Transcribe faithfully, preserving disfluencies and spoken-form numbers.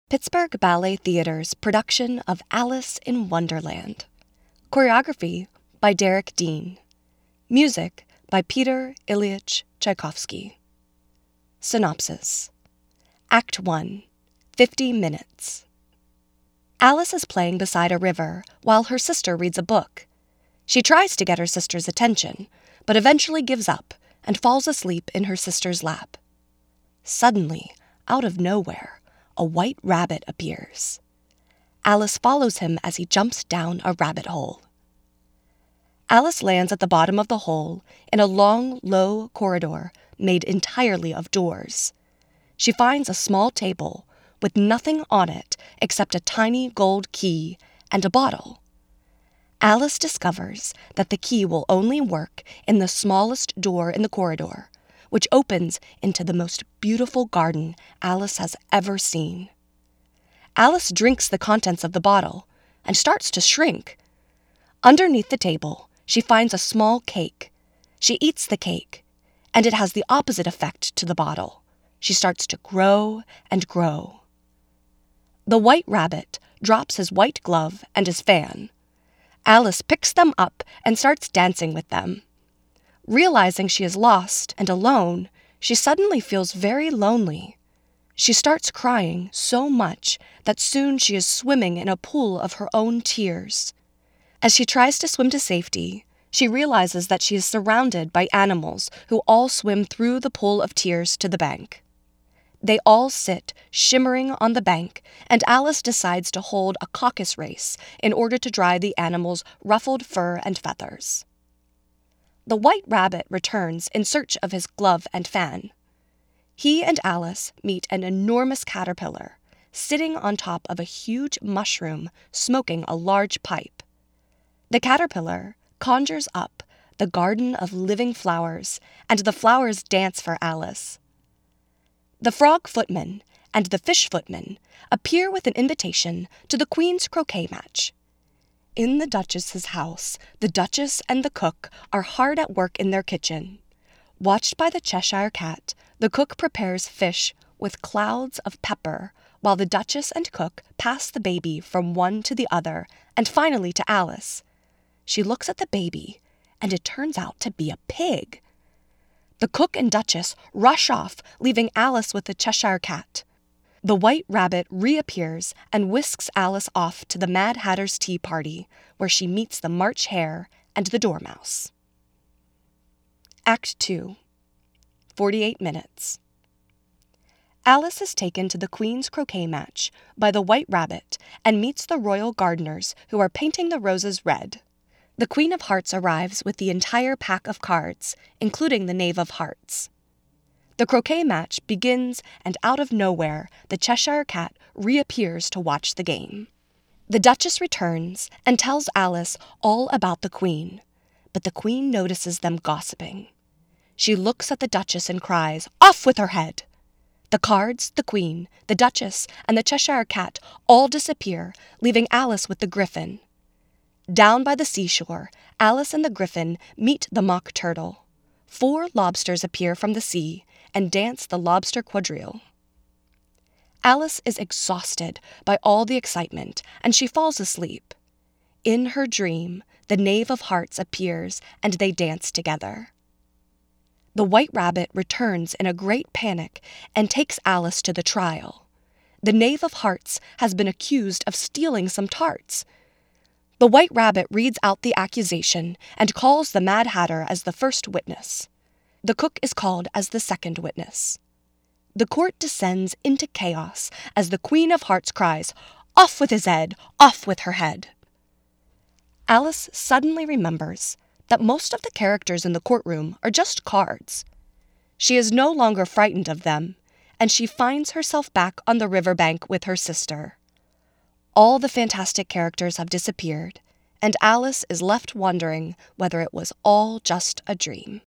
Pittsburgh Ballet Theater's production of Alice in Wonderland. Choreography by Derek Dean. Music by Peter Ilyich Tchaikovsky. Synopsis. Act one. fifty minutes. Alice is playing beside a river while her sister reads a book. She tries to get her sister's attention, but eventually gives up and falls asleep in her sister's lap. Suddenly, out of nowhere, a white rabbit appears. Alice follows him as he jumps down a rabbit hole. Alice lands at the bottom of the hole in a long, low corridor made entirely of doors. She finds a small table with nothing on it except a tiny gold key and a bottle. Alice discovers that the key will only work in the smallest door in the corridor, which opens into the most beautiful garden Alice has ever seen. Alice drinks the contents of the bottle and starts to shrink. Underneath the table, she finds a small cake. She eats the cake, and it has the opposite effect to the bottle. She starts to grow and grow. The white rabbit drops his white glove and his fan. Alice picks them up and starts dancing with them. Realizing she is lost and alone, she suddenly feels very lonely. She starts crying so much that soon she is swimming in a pool of her own tears. As she tries to swim to safety, she realizes that she is surrounded by animals who all swim through the pool of tears to the bank. They all sit shimmering on the bank, and Alice decides to hold a caucus race in order to dry the animals' ruffled fur and feathers. The white rabbit returns in search of his glove and fan. He and Alice meet an enormous caterpillar, sitting on top of a huge mushroom smoking a large pipe. The caterpillar conjures up the garden of living flowers, and the flowers dance for Alice. The frog footman and the fish footman appear with an invitation to the Queen's croquet match. In the Duchess's house, the Duchess and the cook are hard at work in their kitchen. Watched by the Cheshire Cat, the cook prepares fish with clouds of pepper, while the Duchess and cook pass the baby from one to the other and finally to Alice. She looks at the baby, and it turns out to be a pig. The cook and Duchess rush off, leaving Alice with the Cheshire Cat. The white rabbit reappears and whisks Alice off to the Mad Hatter's tea party, where she meets the March Hare and the Dormouse. Act two. forty-eight minutes. Alice is taken to the Queen's croquet match by the White Rabbit and meets the royal gardeners who are painting the roses red. The Queen of Hearts arrives with the entire pack of cards, including the Knave of Hearts. The croquet match begins, and out of nowhere, the Cheshire Cat reappears to watch the game. The Duchess returns and tells Alice all about the Queen, but the Queen notices them gossiping. She looks at the Duchess and cries, "Off with her head!" The cards, the Queen, the Duchess, and the Cheshire Cat all disappear, leaving Alice with the Griffin. Down by the seashore, Alice and the Griffin meet the Mock Turtle. Four lobsters appear from the sea and dance the lobster quadrille. Alice is exhausted by all the excitement, and she falls asleep. In her dream, the Knave of Hearts appears, and they dance together. The White Rabbit returns in a great panic and takes Alice to the trial. The Knave of Hearts has been accused of stealing some tarts. The White Rabbit reads out the accusation and calls the Mad Hatter as the first witness. The cook is called as the second witness. The court descends into chaos as the Queen of Hearts cries, "Off with his head! Off with her head!" Alice suddenly remembers that most of the characters in the courtroom are just cards. She is no longer frightened of them, and she finds herself back on the riverbank with her sister. All the fantastic characters have disappeared, and Alice is left wondering whether it was all just a dream.